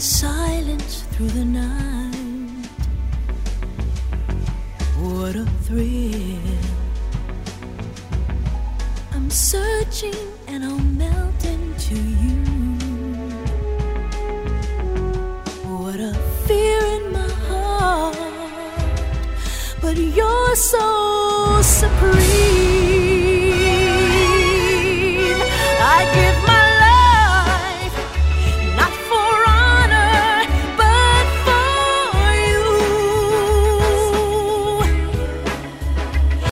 silence through the night. What a thrill. I'm searching and I'll melt into you. What a fear in my heart, but you're so supreme.